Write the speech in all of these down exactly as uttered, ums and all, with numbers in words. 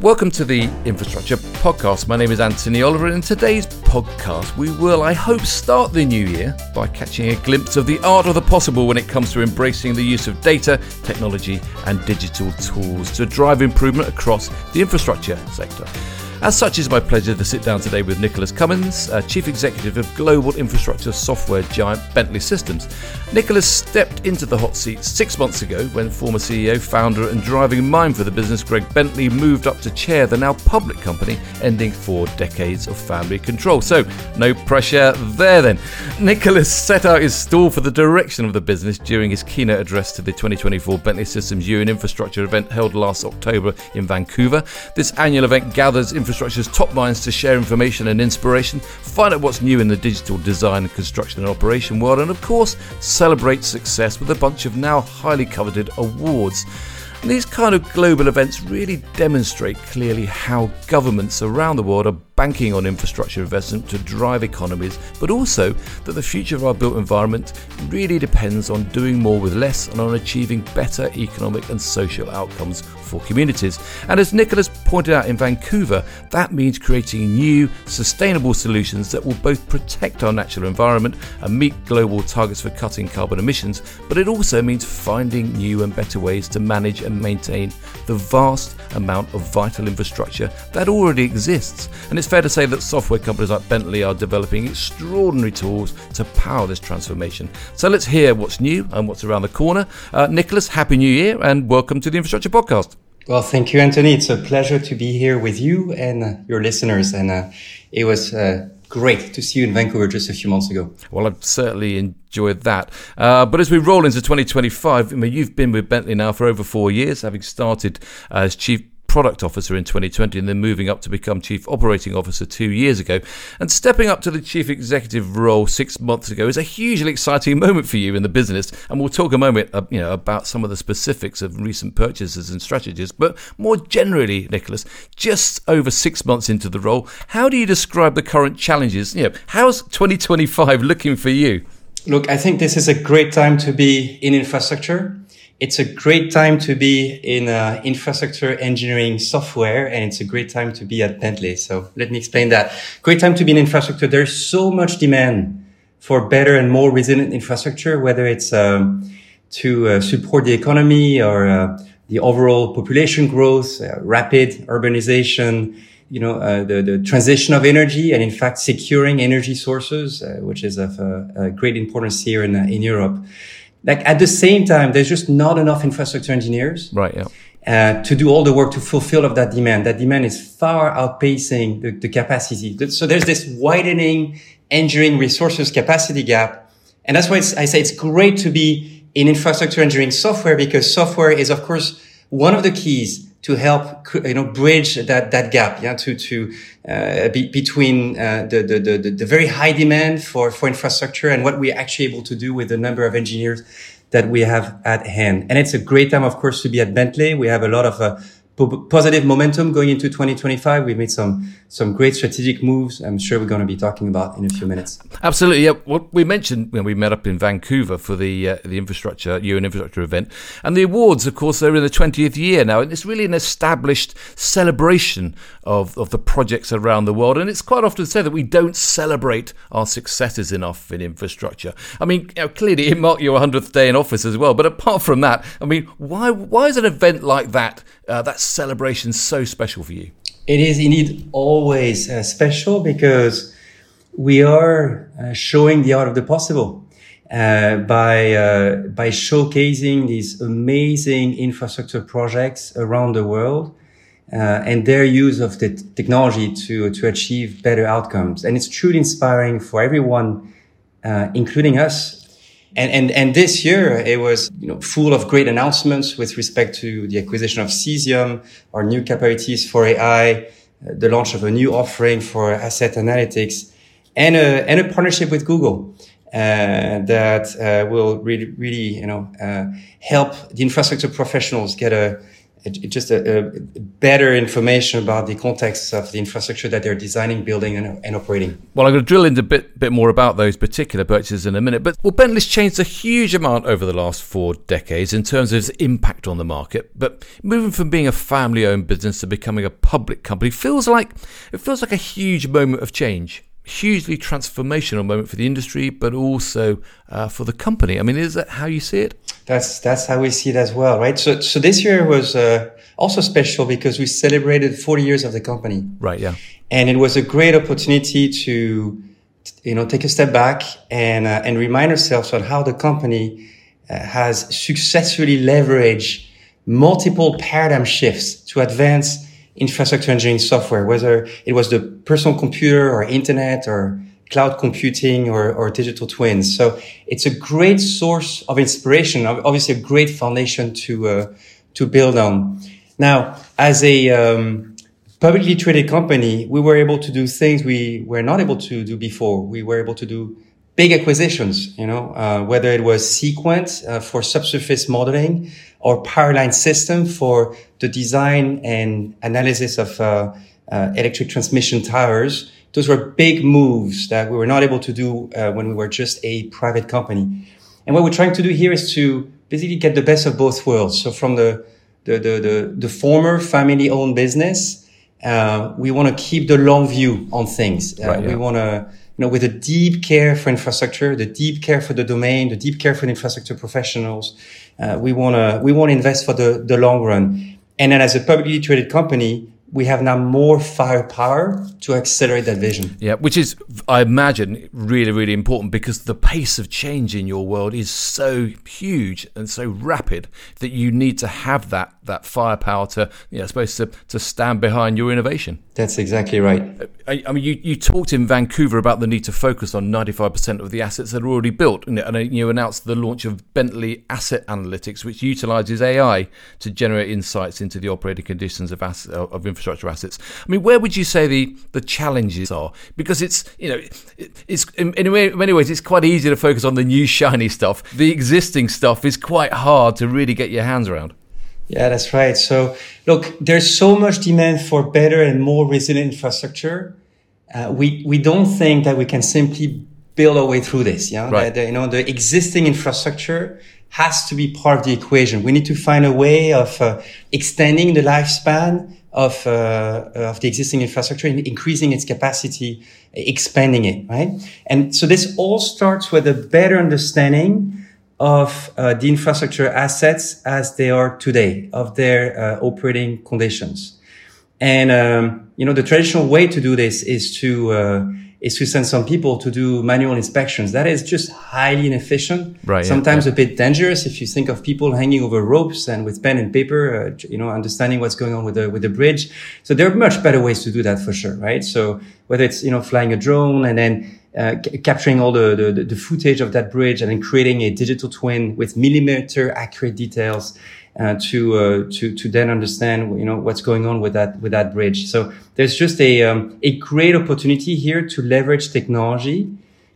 Welcome to the Infrastructure Podcast. My name is Anthony Oliver, and in today's podcast we will, I hope, start the new year by catching a glimpse of the art of the possible when it comes to embracing the use of data, technology and digital tools to drive improvement across the infrastructure sector. As such, it's my pleasure to sit down today with Nicholas Cumins, uh, Chief Executive of global infrastructure software giant Bentley Systems. Nicholas stepped into the hot seat six months ago when former C E O, founder and driving mind for the business Greg Bentley moved up to chair the now public company, ending four decades of family control. So, no pressure there then. Nicholas set out his stall for the direction of the business during his keynote address to the twenty twenty-four Bentley Systems U N Infrastructure event held last October in Vancouver. This annual event gathers infrastructure's top minds to share information and inspiration, find out what's new in the digital design and construction and operation world, and of course celebrate success with a bunch of now highly coveted awards. And these kind of global events really demonstrate clearly how governments around the world are banking on infrastructure investment to drive economies, but also that the future of our built environment really depends on doing more with less and on achieving better economic and social outcomes for communities. And as Nicholas pointed out in Vancouver, that means creating new, sustainable solutions that will both protect our natural environment and meet global targets for cutting carbon emissions, but it also means finding new and better ways to manage and maintain the vast amount of vital infrastructure that already exists. And it's fair to say that software companies like Bentley are developing extraordinary tools to power this transformation. So let's hear what's new and what's around the corner. Uh, Nicholas, Happy New Year and welcome to the Infrastructure Podcast. Well, thank you, Anthony. It's a pleasure to be here with you and uh, your listeners. And uh, it was uh, great to see you in Vancouver just a few months ago. Well, I've certainly enjoyed that. Uh, but as we roll into twenty twenty-five, I mean, you've been with Bentley now for over four years, having started uh, as Chief Product Officer in twenty twenty and then moving up to become Chief Operating Officer two years ago. And stepping up to the Chief Executive role six months ago is a hugely exciting moment for you in the business. And we'll talk a moment uh, you know, about some of the specifics of recent purchases and strategies. But more generally, Nicholas, just over six months into the role, how do you describe the current challenges? You know, how's twenty twenty-five looking for you? Look, I think this is a great time to be in infrastructure. It's a great time to be in uh, infrastructure engineering software, and it's a great time to be at Bentley. So let me explain that. Great time to be in infrastructure. There's so much demand for better and more resilient infrastructure, whether it's um, to uh, support the economy or uh, the overall population growth, uh, rapid urbanization, you know, uh, the, the transition of energy, and in fact securing energy sources, uh, which is of uh, uh, great importance here in uh, in Europe. Like at the same time, there's just not enough infrastructure engineers, right? Yeah, uh, to do all the work to fulfill of that demand. That demand is far outpacing the, the capacity. So there's this widening engineering resources capacity gap, and that's why it's, I say it's great to be in infrastructure engineering software, because software is, of course, one of the keys to help, you know, bridge that, that gap, yeah, to, to, uh, be, between, uh, the, the, the, the very high demand for, for infrastructure and what we're actually able to do with the number of engineers that we have at hand. And it's a great time, of course, to be at Bentley. We have a lot of, uh, po- positive momentum going into twenty twenty-five. We've made some, some great strategic moves. I'm sure we're going to be talking about in a few minutes. Absolutely. Yeah. Well, we mentioned when we met up in Vancouver for the uh, the infrastructure U N Infrastructure event, and the awards, of course, they're in the twentieth year now, and it's really an established celebration of of the projects around the world. And it's quite often said that we don't celebrate our successes enough in infrastructure. I mean, you know, clearly it marked your hundredth day in office as well. But apart from that, I mean, why why is an event like that, uh, that celebration, so special for you? It is indeed always uh, special because we are uh, showing the art of the possible uh, by uh, by showcasing these amazing infrastructure projects around the world uh, and their use of the t- technology to to achieve better outcomes. And it's truly inspiring for everyone, uh, including us. And, and, and this year it was, you know, full of great announcements with respect to the acquisition of Cesium, our new capabilities for A I, uh, the launch of a new offering for asset analytics, and a, and a partnership with Google, uh, that, uh, will really, really, you know, uh, help the infrastructure professionals get a, it, it just a, a better information about the context of the infrastructure that they're designing, building, and, and operating. Well, I'm going to drill into a bit, bit more about those particular purchases in a minute. But well, Bentley's changed a huge amount over the last four decades in terms of its impact on the market. But moving from being a family-owned business to becoming a public company feels like it feels like a huge moment of change. Hugely transformational moment for the industry, but also uh, for the company. I mean, is that how you see it? That's that's how we see it as well, right? So so this year was uh, also special because we celebrated forty years of the company. Right. Yeah. And it was a great opportunity to, you know, take a step back and uh, and remind ourselves on how the company uh, has successfully leveraged multiple paradigm shifts to advance infrastructure engineering software, whether it was the personal computer or internet or cloud computing or, or digital twins. So it's a great source of inspiration, obviously a great foundation to, uh, to build on. Now, as a, um, publicly traded company, we were able to do things we were not able to do before. We were able to do big acquisitions, you know, uh, whether it was Seequent uh, for subsurface modeling or Powerline System for the design and analysis of uh, uh, electric transmission towers. Those were big moves that we were not able to do uh, when we were just a private company. And what we're trying to do here is to basically get the best of both worlds. So from the the the the, the former family-owned business, uh, we want to keep the long view on things. Uh, right, yeah. We want to, you know, with a deep care for infrastructure, the deep care for the domain, the deep care for the infrastructure professionals. Uh, we want to, we want to invest for the, the long run. And then as a publicly traded company, we have now more firepower to accelerate that vision. Yeah, which is, I imagine, really, really important because the pace of change in your world is so huge and so rapid that you need to have that that firepower to, you know, I suppose, to, to stand behind your innovation. That's exactly right. I, I mean, you, you talked in Vancouver about the need to focus on ninety-five percent of the assets that are already built. And you announced the launch of Bentley Asset Analytics, which utilizes A I to generate insights into the operating conditions of asset, of infrastructure assets. I mean, where would you say the, the challenges are? Because it's, you know, it, it's in, in many ways, it's quite easy to focus on the new shiny stuff. The existing stuff is quite hard to really get your hands around. Yeah, that's right. So look, there's so much demand for better and more resilient infrastructure. Uh, we, we don't think that we can simply build our way through this. Yeah. Right. The, the, you know, the existing infrastructure has to be part of the equation. We need to find a way of uh, extending the lifespan of, uh, of the existing infrastructure, increasing its capacity, expanding it, right? And so this all starts with a better understanding of uh, the infrastructure assets as they are today, of their uh, operating conditions. And, um, you know, the traditional way to do this is to, uh, is to send some people to do manual inspections. That is just highly inefficient. Right. Sometimes yeah, yeah. a bit dangerous if you think of people hanging over ropes and with pen and paper, uh, you know, understanding what's going on with the, with the bridge. So there are much better ways to do that for sure, right? So whether it's, you know, flying a drone and then Uh, c- capturing all the, the, the footage of that bridge and then creating a digital twin with millimeter accurate details, uh, to, uh, to, to then understand, you know, what's going on with that, with that bridge. So there's just a, um, a great opportunity here to leverage technology,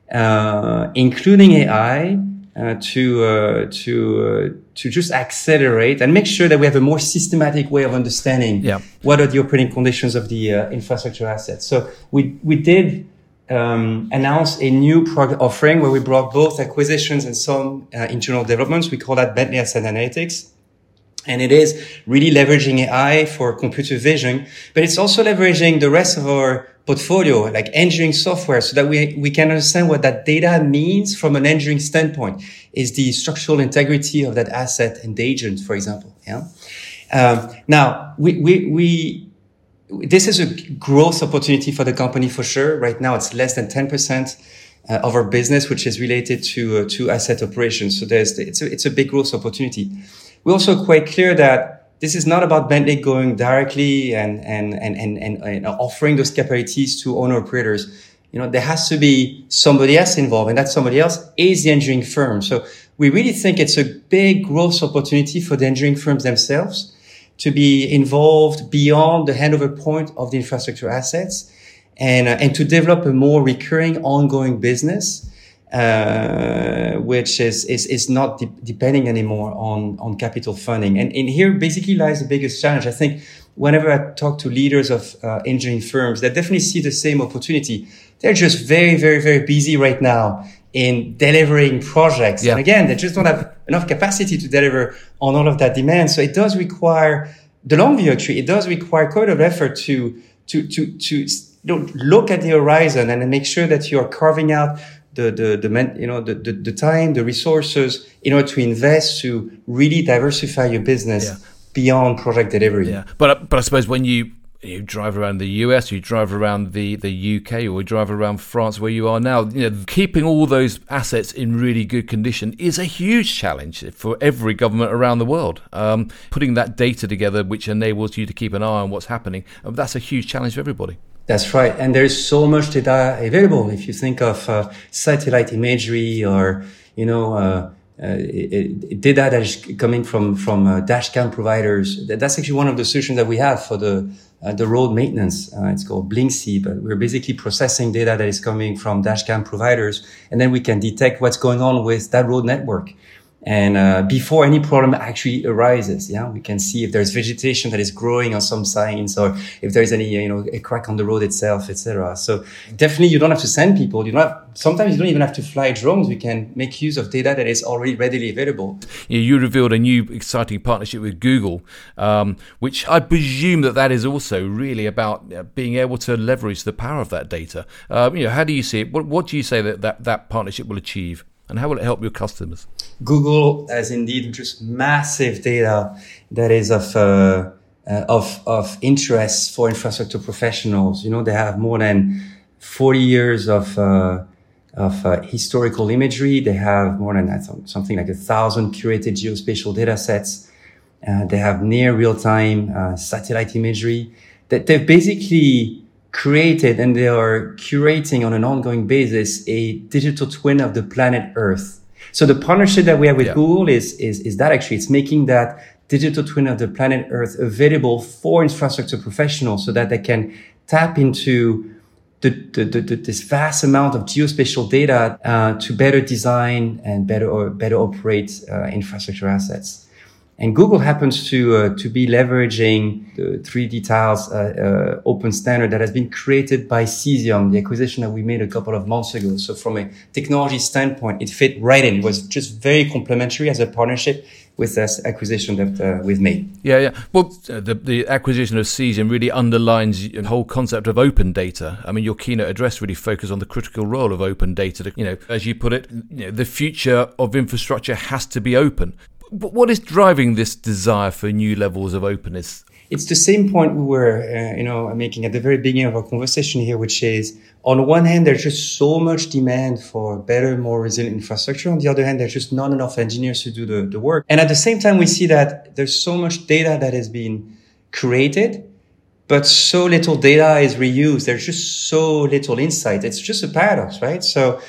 uh, including A I, uh, to, uh, to, uh, to just accelerate and make sure that we have a more systematic way of understanding yeah. what are the operating conditions of the, uh, infrastructure assets. So we, we did, Um, announced a new product offering where we brought both acquisitions and some uh, internal developments. We call that Bentley Asset Analytics. And it is really leveraging A I for computer vision, but it's also leveraging the rest of our portfolio, like engineering software, so that we, we can understand what that data means from an engineering standpoint. Is the structural integrity of that asset endangered, for example? Yeah. Um, now, we, we, we, This is a growth opportunity for the company for sure. Right now, it's less than ten percent uh, of our business, which is related to uh, to asset operations. So there's the, it's a it's a big growth opportunity. We're also quite clear that this is not about Bentley going directly and and and and, and, and offering those capabilities to owner operators. You know, there has to be somebody else involved, and that somebody else is the engineering firm. So we really think it's a big growth opportunity for the engineering firms themselves to be involved beyond the handover point of the infrastructure assets and, uh, and to develop a more recurring ongoing business, uh, which is, is, is not de- depending anymore on, on capital funding. And, and here basically lies the biggest challenge. I think whenever I talk to leaders of uh, engineering firms, they definitely see the same opportunity. They're just very, very, very busy right now in delivering projects. Yeah. And again, they just don't have enough capacity to deliver on all of that demand. So it does require the long view, actually. It does require quite a bit of effort to, to, to, to you know, look at the horizon and make sure that you're carving out the, the, the, you know, the, the, the time, the resources in order to invest to really diversify your business yeah. beyond project delivery. Yeah. But, but I suppose when you, you drive around the U S, you drive around the, the U K, or you drive around France where you are now, you know, keeping all those assets in really good condition is a huge challenge for every government around the world. Um, putting that data together, which enables you to keep an eye on what's happening, that's a huge challenge for everybody. That's right. And there's so much data available. If you think of uh, satellite imagery or, you know, uh, Uh, it, it, data that is coming from from uh, dashcam providers. That's actually one of the solutions that we have for the uh, the road maintenance. Uh, it's called Blyncsy, but we're basically processing data that is coming from dashcam providers, and then we can detect what's going on with that road network. And uh, before any problem actually arises, yeah, we can see if there's vegetation that is growing on some signs, or if there's any, you know, a crack on the road itself, et cetera. So definitely, you don't have to send people. You don't have, sometimes you don't even have to fly drones. We can make use of data that is already readily available. You, you revealed a new exciting partnership with Google, um, which I presume that that is also really about being able to leverage the power of that data. Um, you know, how do you see it? What, what do you say that, that that partnership will achieve? And how will it help your customers? Google has indeed just massive data that is of uh, uh, of of interest for infrastructure professionals. You know, they have more than forty years of uh, of uh, historical imagery. They have more than uh, something like a thousand curated geospatial data sets. Uh, they have near real-time uh, satellite imagery that they've basically created, and they are curating on an ongoing basis a digital twin of the planet Earth. So the partnership that we have with yeah. Google is, is, is that actually it's making that digital twin of the planet Earth available for infrastructure professionals so that they can tap into the, the, the, the this vast amount of geospatial data, uh, to better design and better, or better operate, uh, infrastructure assets. And Google happens to uh, to be leveraging the three D Tiles uh, uh, open standard that has been created by Cesium, the acquisition that we made a couple of months ago. So from a technology standpoint, it fit right in. It was just very complementary as a partnership with this acquisition that uh, we've made. Yeah, yeah. Well, uh, the, the acquisition of Cesium really underlines the whole concept of open data. I mean, your keynote address really focused on the critical role of open data. To, you know, as you put it, you know, the future of infrastructure has to be open. But what is driving this desire for new levels of openness? It's the same point we were, uh, you know, making at the very beginning of our conversation here, which is, on one hand, there's just so much demand for better, more resilient infrastructure. On the other hand, there's just not enough engineers to do the, the work. And at the same time, we see that there's so much data that has been created, but so little data is reused. There's just so little insight. It's just a paradox, right? So,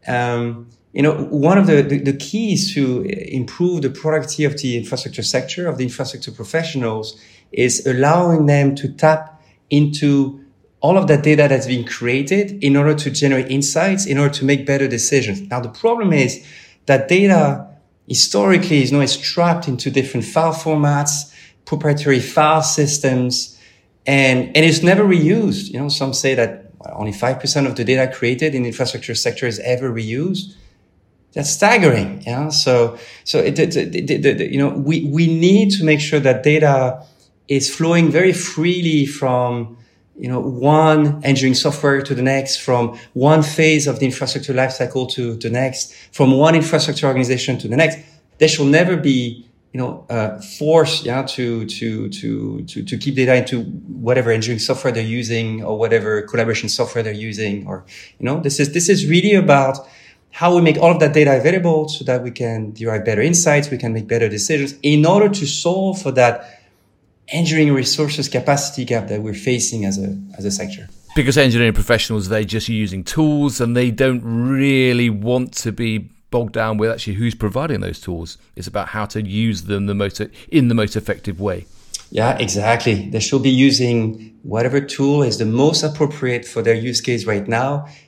um, You know, one of the, the, the keys to improve the productivity of the infrastructure sector, of the infrastructure professionals, is allowing them to tap into all of that data that's being created in order to generate insights, in order to make better decisions. Now, the problem is that data historically is, you know, is trapped into different file formats, proprietary file systems, and, and it's never reused. You know, some say that only five percent of the data created in the infrastructure sector is ever reused. That's staggering. Yeah. So, so it, it, it, it, it, you know, we, we need to make sure that data is flowing very freely from, you know, one engineering software to the next, from one phase of the infrastructure lifecycle to the next, from one infrastructure organization to the next. There shall never be, you know, uh, force, yeah, to, to, to, to, to keep data into whatever engineering software they're using or whatever collaboration software they're using, or, you know, this is, this is really about how we make all of that data available so that we can derive better insights, we can make better decisions in order to solve for that engineering resources capacity gap that we're facing as a as a sector. Because engineering professionals, they're just using tools and they don't really want to be bogged down with actually who's providing those tools. It's about how to use them the most in the most effective way. Yeah, exactly. They should be using whatever tool is the most appropriate for their use case right now,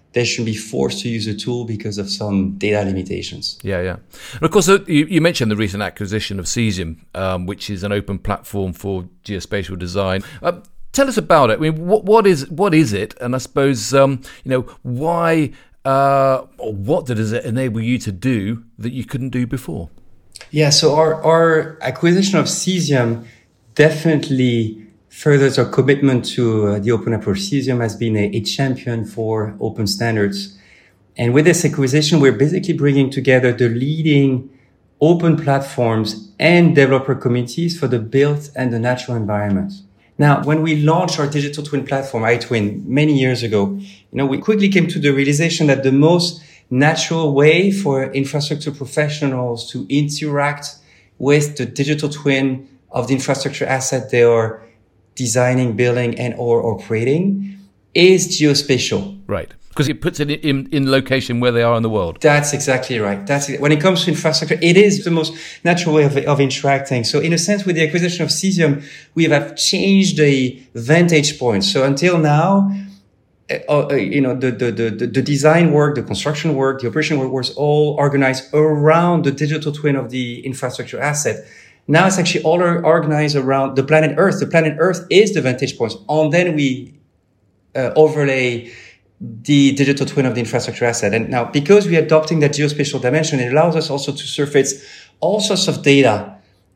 they shouldn't be forced to use a tool because of some data limitations. Yeah, yeah. And of course, uh, you, you mentioned the recent acquisition of Cesium, um, which is an open platform for geospatial design. Uh, tell us about it. I mean, what, what is what is it? And I suppose, um, you know, why uh, or what does it enable you to do that you couldn't do before? Yeah, so our, our acquisition of Cesium definitely furthers our commitment to uh, the open approach. Cesium has been a, a champion for open standards. And with this acquisition, we're basically bringing together the leading open platforms and developer communities for the built and the natural environment. Now, when we launched our digital twin platform, iTwin, many years ago, you know, we quickly came to the realization that the most natural way for infrastructure professionals to interact with the digital twin of the infrastructure asset they are designing, building, and or operating is geospatial. Right. Because it puts it in, in location where they are in the world. That's exactly right. That's when it comes to infrastructure, it is the most natural way of, of interacting. So in a sense, with the acquisition of Cesium, we have changed the vantage point. So until now, uh, you know, the, the, the, the design work, the construction work, the operation work was all organized around the digital twin of the infrastructure asset. Now it's actually all organized around the planet Earth. The planet Earth is the vantage point. And then we uh, overlay the digital twin of the infrastructure asset. And now, because we are adopting that geospatial dimension, it allows us also to surface all sorts of data,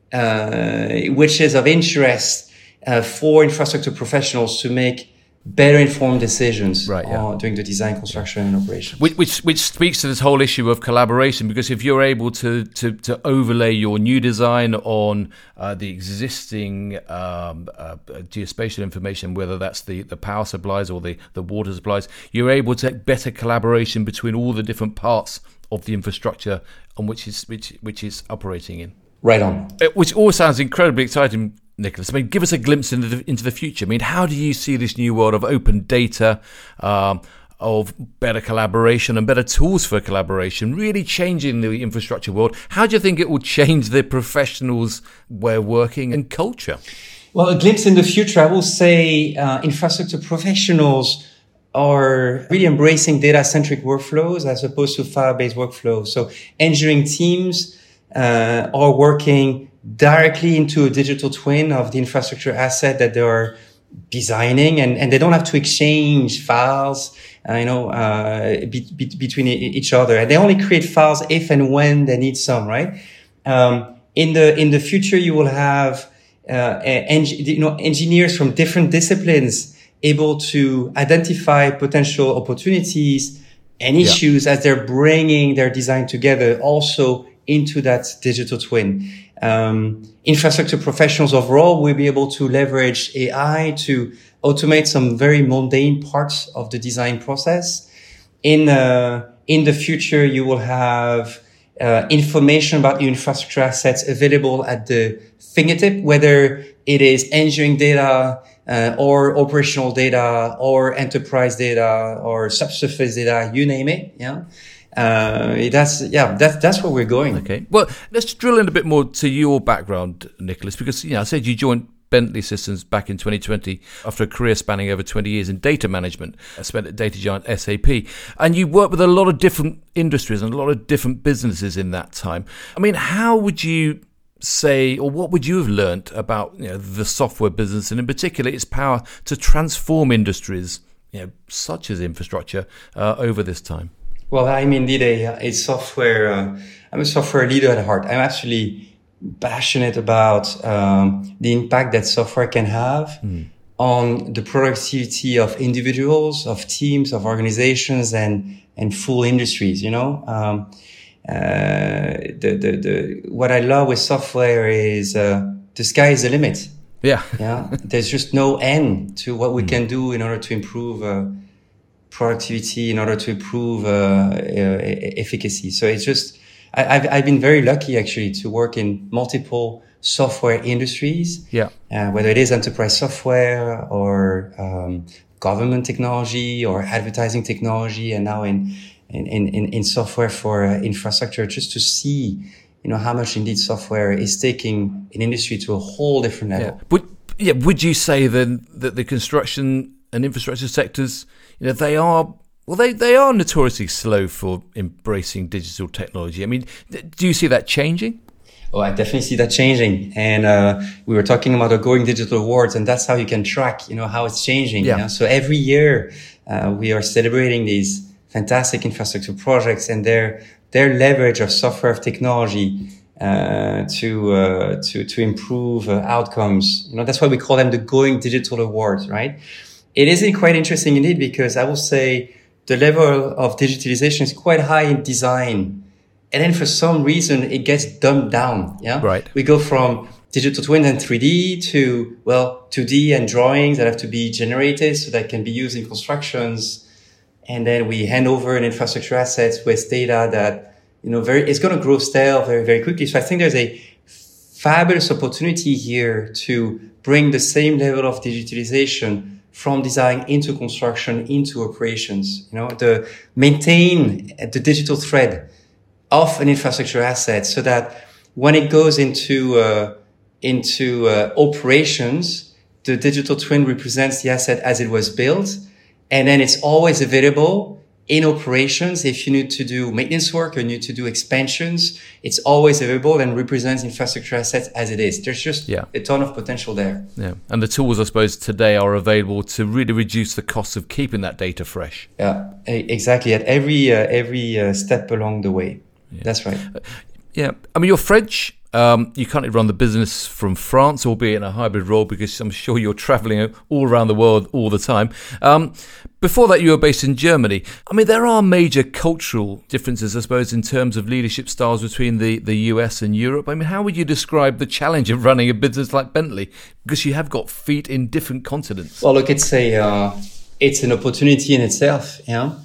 uh, which is of interest uh, for infrastructure professionals to make better informed decisions right, yeah. uh, during the design, construction, and operation. Which, which which speaks to this whole issue of collaboration, because if you're able to to, to overlay your new design on uh, the existing um, uh, geospatial information, whether that's the, the power supplies or the, the water supplies, you're able to get better collaboration between all the different parts of the infrastructure on which is which which is operating in. Right on. Which all sounds incredibly exciting, Nicholas. I mean, give us a glimpse into the, into the future. I mean, how do you see this new world of open data, um, of better collaboration and better tools for collaboration really changing the infrastructure world? How do you think it will change the professionals' way of working and culture? Well, a glimpse in the future, I will say uh, infrastructure professionals are really embracing data-centric workflows as opposed to file-based workflows. So engineering teams uh, are working directly into a digital twin of the infrastructure asset that they are designing, and, and they don't have to exchange files, uh, you know, uh, be, be, between each other. And they only create files if and when they need some, right? Um, in the, in the future, you will have, uh, en- you know, engineers from different disciplines able to identify potential opportunities and issues yeah. as they're bringing their design together also into that digital twin. Um, infrastructure professionals overall will be able to leverage A I to automate some very mundane parts of the design process. In, uh, in the future, you will have, uh, information about your infrastructure assets available at the fingertip, whether it is engineering data, uh, or operational data, or enterprise data, or subsurface data, you name it, yeah. Uh, that's, yeah, that's, that's where we're going. Okay. Well, let's drill in a bit more to your background, Nicholas, because, you know, I said you joined Bentley Systems back in twenty twenty after a career spanning over twenty years in data management. I spent at data giant S A P, and you worked with a lot of different industries and a lot of different businesses in that time. I mean, how would you say, or what would you have learnt about, you know, the software business, and in particular its power to transform industries, you know, such as infrastructure, uh, over this time? Well, I'm indeed a, a software, uh, I'm a software leader at heart. I'm actually passionate about um, the impact that software can have mm. on the productivity of individuals, of teams, of organizations, and, and full industries, you know. Um, uh, the, the, the, what I love with software is uh, the sky is the limit. Yeah. Yeah. There's just no end to what we mm. can do in order to improve uh, productivity, in order to improve uh, uh, efficacy. So it's just, I, I've, I've been very lucky actually to work in multiple software industries. Yeah. Uh, whether it is enterprise software or um, government technology or advertising technology, and now in in in, in software for uh, infrastructure, just to see, you know, how much indeed software is taking an industry to a whole different level. Yeah. Would yeah, would you say then that the construction and infrastructure sectors, you know, they are Well, they, they are notoriously slow for embracing digital technology. I mean, do you see that changing? Oh, I definitely see that changing. And uh, we were talking about the Going Digital Awards, and that's how you can track, you know, how it's changing. Yeah. You know? So every year uh, we are celebrating these fantastic infrastructure projects and their their leverage of software, of technology uh, to uh, to to improve uh, outcomes. You know, that's why we call them the Going Digital Awards, right? It is quite interesting indeed, because I will say the level of digitalization is quite high in design. And then for some reason, it gets dumbed down. Yeah. Right. We go from digital twin and three D to, well, two D and drawings that have to be generated so that can be used in constructions. And then we hand over an infrastructure assets with data that, you know, very, it's going to grow stale very, very quickly. So I think there's a fabulous opportunity here to bring the same level of digitalization from design into construction, into operations, you know, the maintain the digital thread of an infrastructure asset so that when it goes into, uh, into, uh, operations, the digital twin represents the asset as it was built. And then it's always available in operations. If you need to do maintenance work or you need to do expansions, it's always available and represents infrastructure assets as it is. There's just yeah. a ton of potential there. Yeah. And the tools, I suppose, today are available to really reduce the cost of keeping that data fresh. Yeah, exactly. At every, uh, every uh, step along the way. Yeah. That's right. Uh, yeah. I mean, you're French. Um, you currently run the business from France, albeit in a hybrid role, because I'm sure you're traveling all around the world all the time. Um, before that, you were based in Germany. I mean, there are major cultural differences, I suppose, in terms of leadership styles between the, the U S and Europe. I mean, how would you describe the challenge of running a business like Bentley? Because you have got feet in different continents. Well, look, it's a uh, it's an opportunity in itself. Yeah.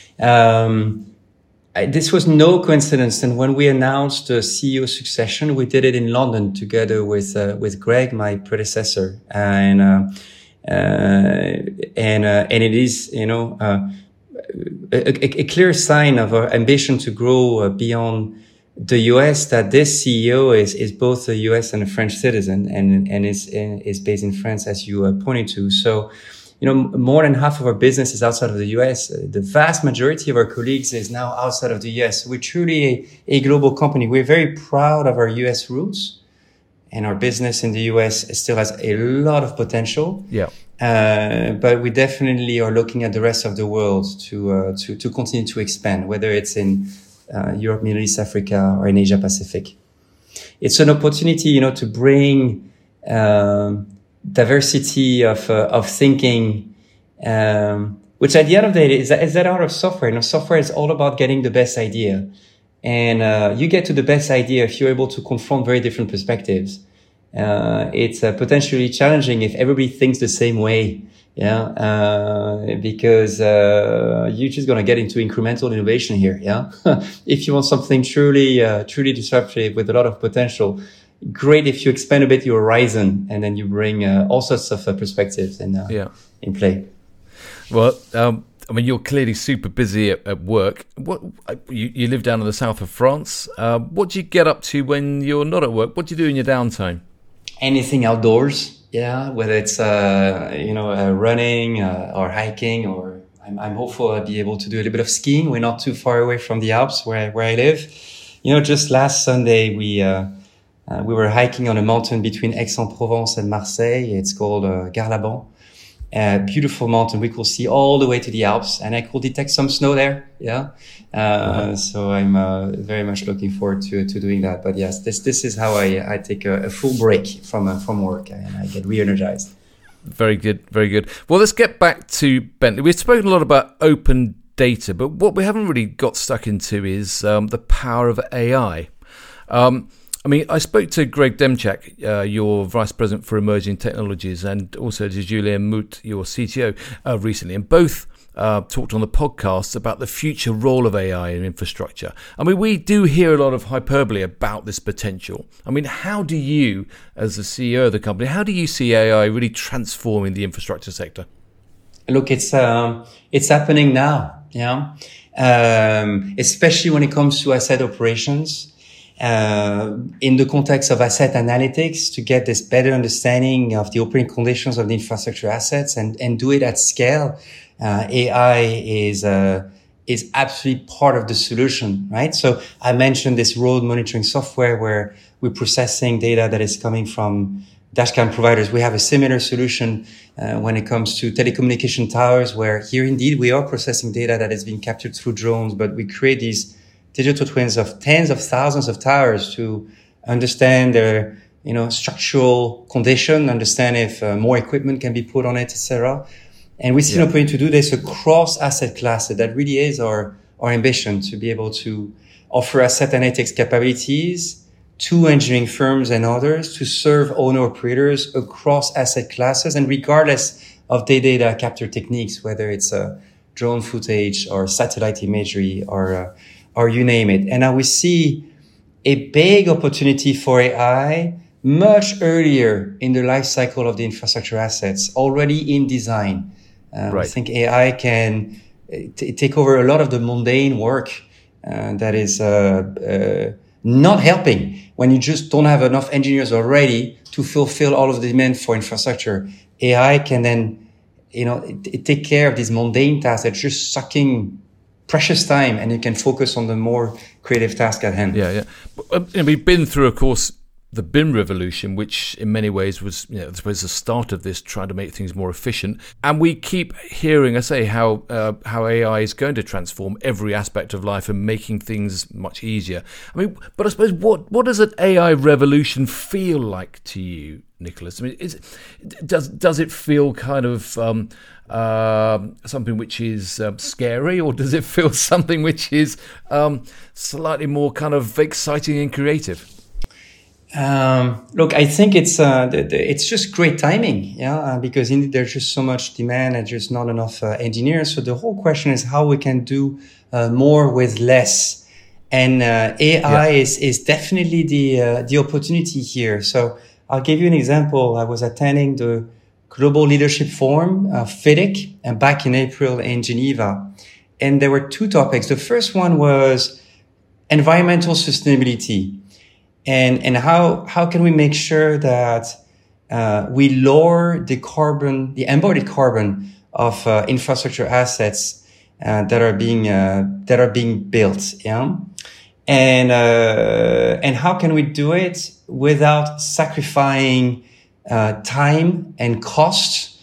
Um, I, this was no coincidence. And when we announced the C E O succession, we did it in London together with, uh, with Greg, my predecessor. And, uh, uh, and, uh, and it is, you know, uh, a, a, a clear sign of our ambition to grow uh, beyond the U S that this C E O is, is both a U S and a French citizen and, and is, is based in France, as you uh, pointed to. So, you know, more than half of our business is outside of the U S. The vast majority of our colleagues is now outside of the U S. We're truly a, a global company. We're very proud of our U S roots, and our business in the U S still has a lot of potential. Yeah. Uh, but we definitely are looking at the rest of the world to, uh, to, to continue to expand, whether it's in, uh, Europe, Middle East, Africa, or in Asia Pacific. It's an opportunity, you know, to bring, um, diversity of uh, of thinking, um, which at the end of the day is that, is that out of software. You know, software is all about getting the best idea, and uh, you get to the best idea if you're able to confront very different perspectives. Uh, it's uh, potentially challenging if everybody thinks the same way. Yeah, uh, because uh, you're just gonna get into incremental innovation here. Yeah, if you want something truly uh, truly disruptive with a lot of potential. Great if you expand a bit your horizon and then you bring uh, all sorts of uh, perspectives in uh, yeah. in play. Well, um, I mean, you're clearly super busy at, at work. What you, you live down in the south of France. Uh, what do you get up to when you're not at work? What do you do in your downtime? Anything outdoors, yeah. Whether it's uh, you know uh, running uh, or hiking, or I'm, I'm hopeful I'll be able to do a little bit of skiing. We're not too far away from the Alps where where I live. You know, just last Sunday we. Uh, Uh, we were hiking on a mountain between Aix-en-Provence and Marseille. It's called uh, Garlaban. A beautiful mountain. We could see all the way to the Alps, and I could detect some snow there. Yeah. Uh, uh-huh. So I'm uh, very much looking forward to to doing that. But yes, this this is how I I take a, a full break from uh, from work, and I get re-energized. Very good, very good. Well, let's get back to Bentley. We've spoken a lot about open data, but what we haven't really got stuck into is um, the power of A I. Um, I mean, I spoke to Greg Demchak, uh, your Vice President for Emerging Technologies, and also to Julien Mout, your C T O, uh, recently, and both uh, talked on the podcast about the future role of A I in infrastructure. I mean, we do hear a lot of hyperbole about this potential. I mean, how do you, as the C E O of the company, how do you see A I really transforming the infrastructure sector? Look, it's um, it's happening now, yeah, um, especially when it comes to asset operations. uh, in the context of asset analytics to get this better understanding of the operating conditions of the infrastructure assets and, and do it at scale. Uh, A I is, uh, is absolutely part of the solution, right? So I mentioned this road monitoring software where we're processing data that is coming from dashcam providers. We have a similar solution uh, when it comes to telecommunication towers, where here indeed we are processing data that is being captured through drones, but we create these digital twins of tens of thousands of towers to understand their, you know, structural condition, understand if uh, more equipment can be put on it, et cetera. And we see yeah. an opportunity to do this across asset classes. That really is our, our ambition, to be able to offer asset analytics capabilities to engineering firms and others to serve owner operators across asset classes and regardless of their data capture techniques, whether it's a uh, drone footage or satellite imagery or, uh, or you name it. And now we see a big opportunity for A I much earlier in the life cycle of the infrastructure assets, already in design. Uh, right. I think A I can t- take over a lot of the mundane work uh, that is uh, uh, not helping when you just don't have enough engineers already to fulfill all of the demand for infrastructure. A I can then, you know, t- take care of these mundane tasks that's just sucking precious time, and you can focus on the more creative task at hand. Yeah, yeah. And we've been through, of course, the B I M revolution, which in many ways was, you know, I suppose the start of this, trying to make things more efficient. And we keep hearing, I say, how uh, how A I is going to transform every aspect of life and making things much easier. I mean, but I suppose what what does an A I revolution feel like to you, Nicholas? I mean, is, does does it feel kind of um, uh, something which is um, scary, or does it feel something which is um, slightly more kind of exciting and creative? Um, look, I think it's, uh, the, the, it's just great timing, yeah, uh, because indeed there's just so much demand and just not enough uh, engineers. So the whole question is how we can do uh, more with less. And uh, A I yeah. is, is definitely the, uh, the opportunity here. So I'll give you an example. I was attending the Global Leadership Forum, uh, F I D C, and back in April in Geneva. And there were two topics. The first one was environmental sustainability. And, and how, how can we make sure that, uh, we lower the carbon, the embodied carbon of, uh, infrastructure assets, uh, that are being, uh, that are being built, yeah? And, uh, and how can we do it without sacrificing, uh, time and cost,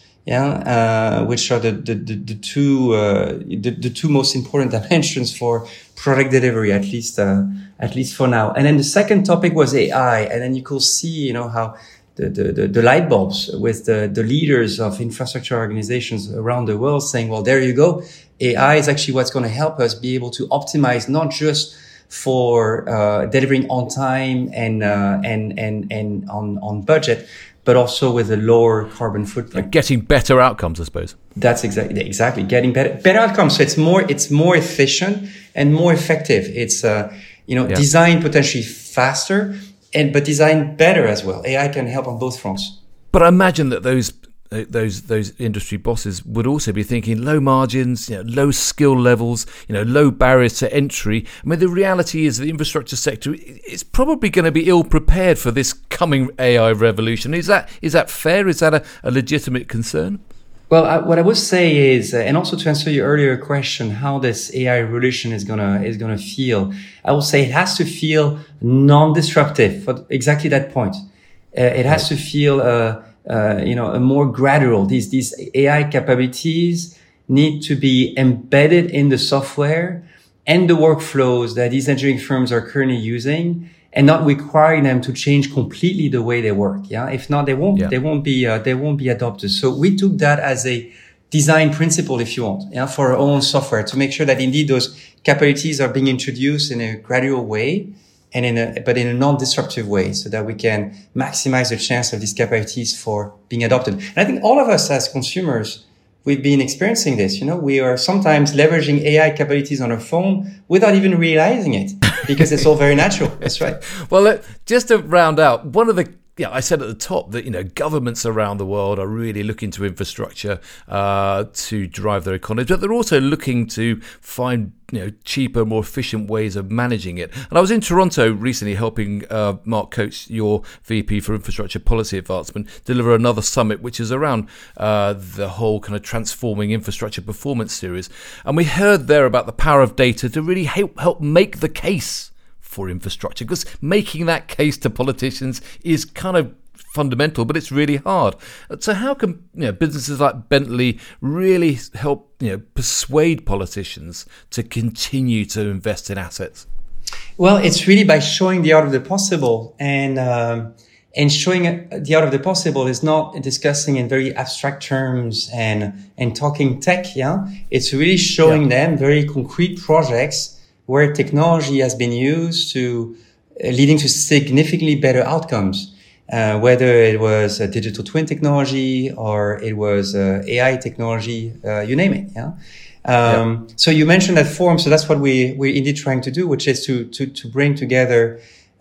yeah, uh, which are the, the, the, the two, uh, the, the two most important dimensions for product delivery, at least, uh, at least for now. And then the second topic was A I. And then you could see, you know, how the, the, the, the light bulbs with the, the leaders of infrastructure organizations around the world saying, well, there you go. A I is actually what's going to help us be able to optimize not just for, uh, delivering on time and, uh, and, and, and on, on budget, but also with a lower carbon footprint. Getting better outcomes, I suppose. That's exactly, exactly. Getting better, better outcomes. So it's more, it's more efficient and more effective. It's, uh, you know, yeah. design potentially faster and, but design better as well. A I can help on both fronts. But I imagine that those, those, those industry bosses would also be thinking low margins, you know, low skill levels, you know, low barriers to entry. I mean, the reality is the infrastructure sector is probably going to be ill prepared for this coming A I revolution. Is that, is that fair? Is that a, a legitimate concern? Well, I, what I would say is, uh, and also to answer your earlier question, how this A I revolution is gonna is gonna feel, I will say it has to feel non-disruptive for exactly that point. Uh, it has to feel, uh, uh, you know, a more gradual. These these A I capabilities need to be embedded in the software and the workflows that these engineering firms are currently using, and not requiring them to change completely the way they work. Yeah. If not, they won't, yeah. they won't be, uh, they won't be adopted. So we took that as a design principle, if you want, yeah, for our own software to make sure that indeed those capabilities are being introduced in a gradual way and in a, but in a non-disruptive way so that we can maximize the chance of these capabilities for being adopted. And I think all of us as consumers, we've been experiencing this. You know, we are sometimes leveraging A I capabilities on our phone without even realizing it because it's all very natural. That's right. Well, just to round out, one of the yeah, I said at the top that, you know, governments around the world are really looking to infrastructure uh, to drive their economies, but they're also looking to find, you know, cheaper, more efficient ways of managing it. And I was in Toronto recently helping uh, Mark Coates, your V P for Infrastructure Policy Advancement, deliver another summit, which is around uh, the whole kind of transforming infrastructure performance series. And we heard there about the power of data to really help, help make the case for infrastructure, because making that case to politicians is kind of fundamental, but it's really hard. So how can, you know, businesses like Bentley really help, you know, persuade politicians to continue to invest in assets? Well, it's really by showing the art of the possible, and um, and showing the art of the possible is not discussing in very abstract terms and and talking tech. Yeah, it's really showing yeah. them very concrete projects where technology has been used to uh, leading to significantly better outcomes, uh, whether it was a digital twin technology or it was uh, A I technology, uh, you name it. Yeah. Um, yeah. So you mentioned that forum. So that's what we, we're indeed trying to do, which is to, to, to bring together,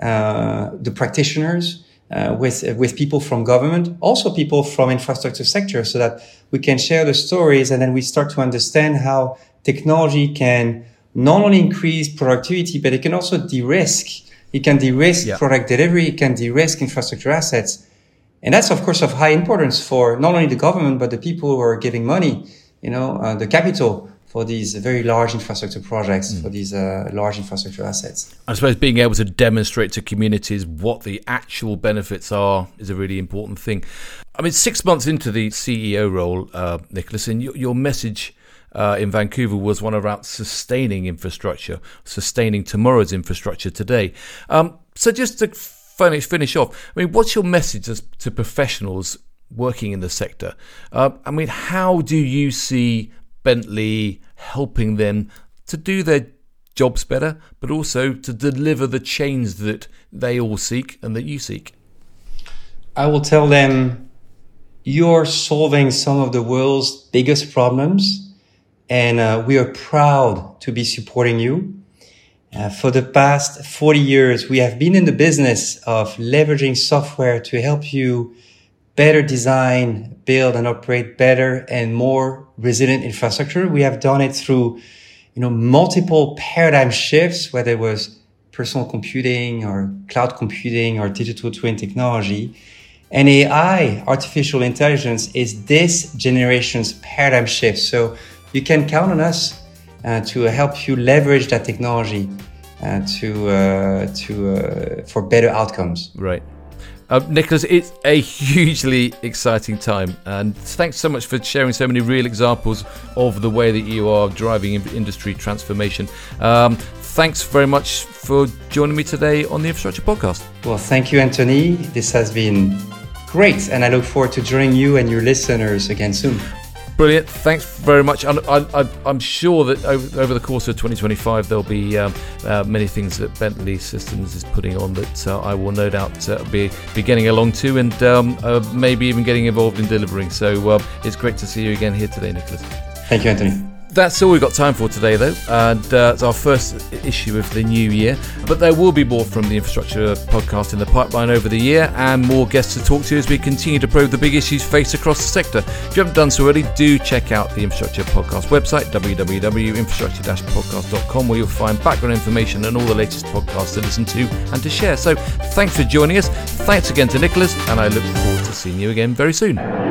uh, the practitioners, uh, with, with people from government, also people from infrastructure sector, so that we can share the stories, and then we start to understand how technology can not only increase productivity, but it can also de-risk. It can de-risk yeah. product delivery. It can de-risk infrastructure assets. And that's, of course, of high importance for not only the government, but the people who are giving money, you know, uh, the capital for these very large infrastructure projects, mm. for these uh, large infrastructure assets. I suppose being able to demonstrate to communities what the actual benefits are is a really important thing. I mean, six months into the C E O role, uh, Nicholas, and your, your message Uh, in Vancouver was one about sustaining infrastructure, sustaining tomorrow's infrastructure today. Um, so just to finish, finish off, I mean, what's your message as, to professionals working in the sector? Uh, I mean, how do you see Bentley helping them to do their jobs better, but also to deliver the change that they all seek and that you seek? I will tell them, you're solving some of the world's biggest problems, and uh, we are proud to be supporting you. Uh, for the past forty years, we have been in the business of leveraging software to help you better design, build, and operate better and more resilient infrastructure. We have done it through, you know, multiple paradigm shifts, whether it was personal computing or cloud computing or digital twin technology. And A I, artificial intelligence, is this generation's paradigm shift. So you can count on us uh, to help you leverage that technology uh, to uh, to uh, for better outcomes. Right. Uh, Nicholas, it's a hugely exciting time, and thanks so much for sharing so many real examples of the way that you are driving industry transformation. Um, thanks very much for joining me today on the Infrastructure Podcast. Well, thank you, Anthony. This has been great, and I look forward to joining you and your listeners again soon. Brilliant. Thanks very much. I'm, I, I'm sure that over, over the course of twenty twenty-five, there'll be um, uh, many things that Bentley Systems is putting on that uh, I will no doubt uh, be, be getting along to, and um, uh, maybe even getting involved in delivering. So uh, it's great to see you again here today, Nicholas. Thank you, Anthony. That's all we've got time for today, though, and uh, it's our first issue of the new year. But there will be more from the Infrastructure Podcast in the pipeline over the year, and more guests to talk to as we continue to probe the big issues faced across the sector. If you haven't done so already, do check out the Infrastructure Podcast website, w w w dot infrastructure dash podcast dot com, where you'll find background information and all the latest podcasts to listen to and to share. So thanks for joining us. Thanks again to Nicholas, and I look forward to seeing you again very soon.